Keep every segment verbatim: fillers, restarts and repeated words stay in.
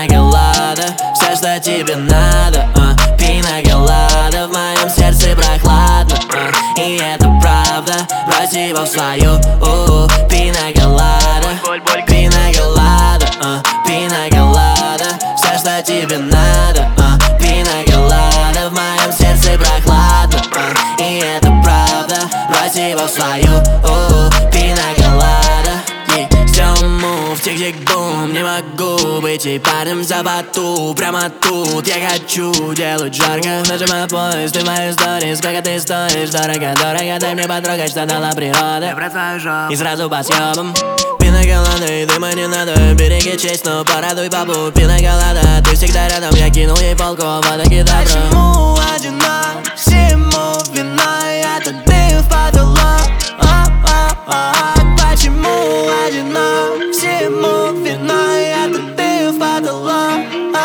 Пина-колада, все, что тебе надо, а. Пина-колада, в моем сердце прохладно, а. И это правда, брось его в свою, у-у. Пина-колада, пина-колада, а. Пина-колада, все, что тебе надо, а. Пина-колада, в моем сердце прохладно, а. И это правда, брось его в свою, у-у. Пина-колада. Тик-тик-бум, не могу быть и парнем за бату. Прямо тут я хочу делать жарко. Нажимаю поезд, ты в мою историю. Сколько ты стоишь, дорого, дорого. Дай мне потрогать, что дала природа. И сразу по съебам. Пина-колада, и дыма не надо. Береги честь, но порадуй папу. Пина-колада, ты всегда рядом. Я кинул ей полку, вода гитара. Почему одинок, всему виной это ты в потолок? Почему одинок, всему виной это ты в потолок?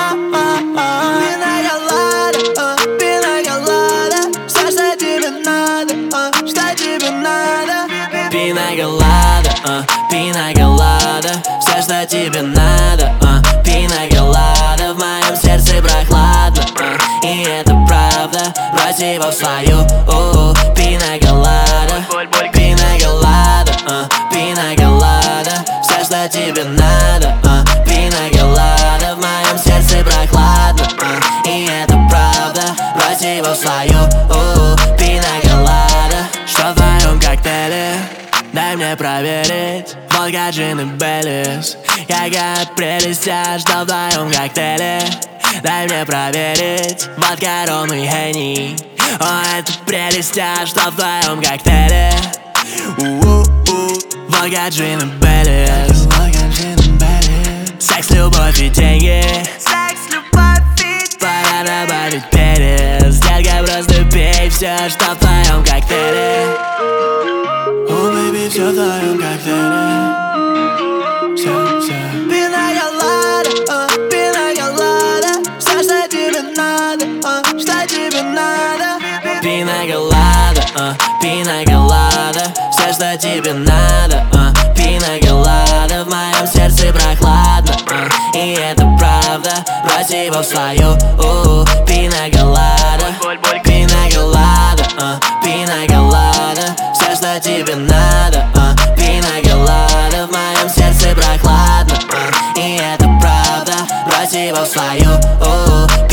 Пина-колада, пина-колада, все, что тебе надо, что тебе надо. Пина-колада, пина-колада, все, что тебе надо, пина-колада, в моем сердце прохладно, и это правда, брось его в свою, у-у. Пина-колада, пина-колада, пина-колада, все, что тебе надо, пина-колада, в моем сердце прохладно, и это правда, брось его в свою, у-у. Пина-колада, что в твоем коктейле? Дай мне проверить. Водка, джин и Беллис. Какая прелесть, а что в твоем коктейле? Дай мне проверить. Водка, ром и Хенни. О, это прелесть, а что в твоем коктейле? У-у-у. Водка, джин и Беллис. Секс, любовь и деньги. Секс, любовь и деньги. Пора добавить перец. Детка, просто пей все, что в твоем коктейле. О, бэйби, все в твоем коктейле. Все, все. Пина-колада, пина-колада, все, что тебе надо, что тебе надо. Пина-колада, пина-колада, все, что тебе надо, пина-колада, в моем сердце прохладно, и это правда, брось его в свою, у-у. Пина-колада, пина-колада, пина-колада, все, что тебе надо, пина-колада, в моем сердце прохладно, и это правда, брось его в свою, у-у.